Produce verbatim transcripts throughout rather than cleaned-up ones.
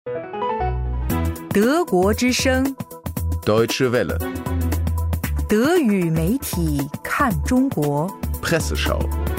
德国之声 Deutsche Welle 德语媒体看中国 Presseschau。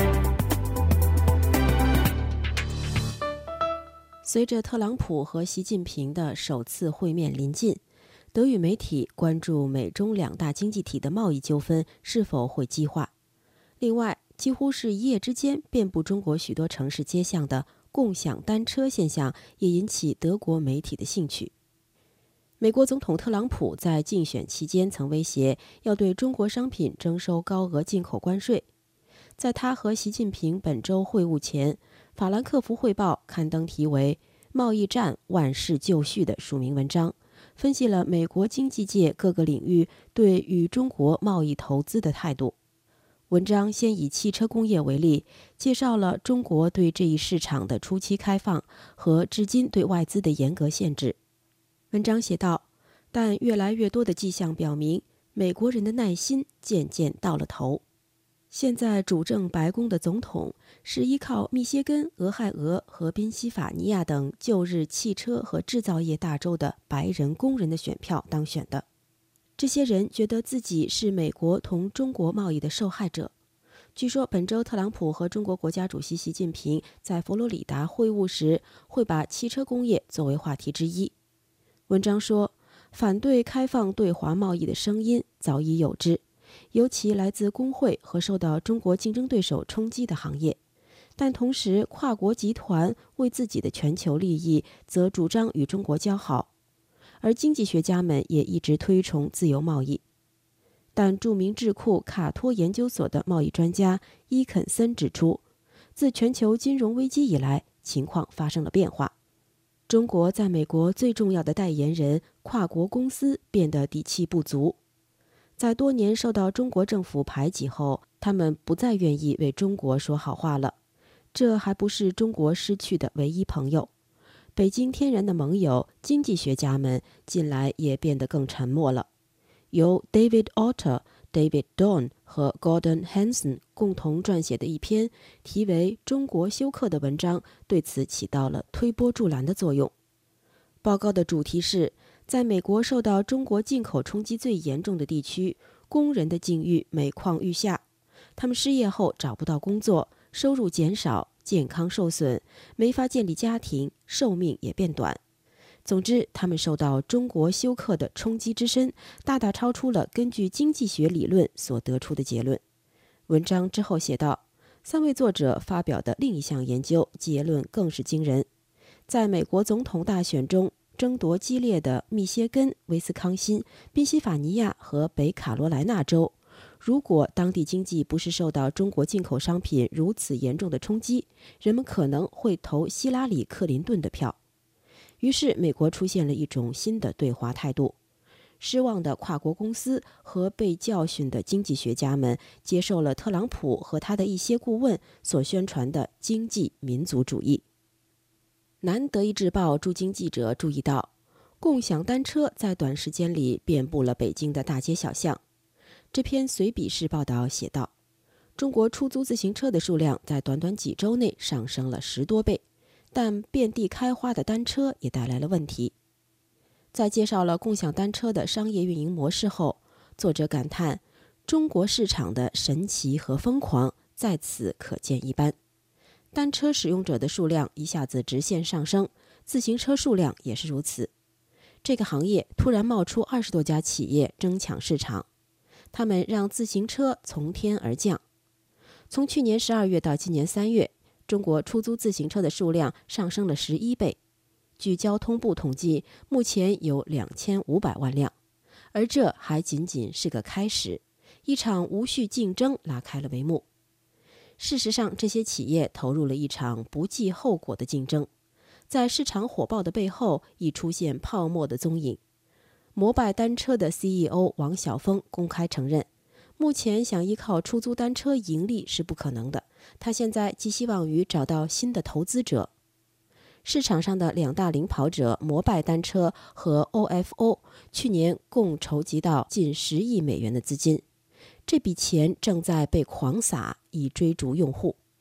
随着特朗普和习近平的首次会面临近，德语媒体关注美中两大经济体的贸易纠纷是否会激化。另外，几乎是一夜之间遍布中国许多城市街巷的共享单车现象也引起德国媒体的兴趣。美国总统特朗普在竞选期间曾威胁要对中国商品征收高额进口关税。在他和习近平本周会晤前，法兰克福汇报刊登题为《贸易战万事就绪》的署名文章，分析了美国经济界各个领域对与中国贸易投资的态度。文章先以汽车工业为例，介绍了中国对这一市场的初期开放和至今对外资的严格限制。文章写道，但越来越多的迹象表明，美国人的耐心渐渐到了头。现在主政白宫的总统是依靠密歇根、俄亥俄和宾夕法尼亚等旧日汽车和制造业大州的白人工人的选票当选的。这些人觉得自己是美国同中国贸易的受害者。据说本周特朗普和中国国家主席习近平在佛罗里达会晤时，会把汽车工业作为话题之一。文章说，反对开放对华贸易的声音早已有之，尤其来自工会和受到中国竞争对手冲击的行业。但同时，跨国集团为自己的全球利益则主张与中国交好。而经济学家们也一直推崇自由贸易，但著名智库卡托研究所的贸易专家伊肯森指出，自全球金融危机以来，情况发生了变化。中国在美国最重要的代言人跨国公司变得底气不足，在多年受到中国政府排挤后，他们不再愿意为中国说好话了。这还不是中国失去的唯一朋友。北京天然的盟友经济学家们近来也变得更沉默了。由 David Otter、David Dorn 和 Gordon Hanson 共同撰写的一篇题为《中国休克》的文章对此起到了推波助澜的作用。报告的主题是，在美国受到中国进口冲击最严重的地区，工人的境遇每况愈下，他们失业后找不到工作，收入减少，健康受损，没法建立家庭，寿命也变短。总之，他们受到中国休克的冲击之深，大大超出了根据经济学理论所得出的结论。文章之后写道，三位作者发表的另一项研究结论更是惊人。在美国总统大选中争夺激烈的密歇根、威斯康辛、宾夕法尼亚和北卡罗来纳州，如果当地经济不是受到中国进口商品如此严重的冲击，人们可能会投希拉里·克林顿的票。于是美国出现了一种新的对华态度。失望的跨国公司和被教训的经济学家们接受了特朗普和他的一些顾问所宣传的经济民族主义。南德意志报驻京记者注意到，共享单车在短时间里遍布了北京的大街小巷。这篇随笔式报道写道，中国出租自行车的数量在短短几周内上升了十多倍，但遍地开花的单车也带来了问题。在介绍了共享单车的商业运营模式后，作者感叹，中国市场的神奇和疯狂在此可见一斑。单车使用者的数量一下子直线上升，自行车数量也是如此。这个行业突然冒出二十多家企业争抢市场，他们让自行车从天而降。从去年十二月到今年三月，中国出租自行车的数量上升了十一倍。据交通部统计，目前有两千五百万辆，而这还仅仅是个开始，一场无序竞争拉开了帷幕。事实上，这些企业投入了一场不计后果的竞争，在市场火爆的背后，已出现泡沫的踪影。摩拜单车的 C E O 王晓峰公开承认，目前想依靠出租单车盈利是不可能的，他现在寄希望于找到新的投资者。市场上的两大领跑者摩拜单车和 O F O 去年共筹集到近十亿美元的资金，这笔钱正在被狂撒以追逐用户。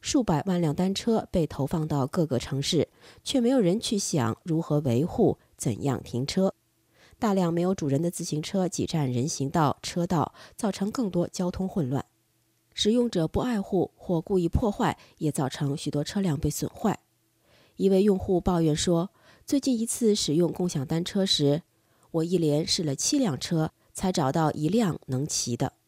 数百万辆单车被投放到各个城市，却没有人去想如何维护、怎样停车。大量没有主人的自行车挤占人行道、车道，造成更多交通混乱。使用者不爱护或故意破坏，也造成许多车辆被损坏。一位用户抱怨说，最近一次使用共享单车时，我一连试了七辆车，才找到一辆能骑的。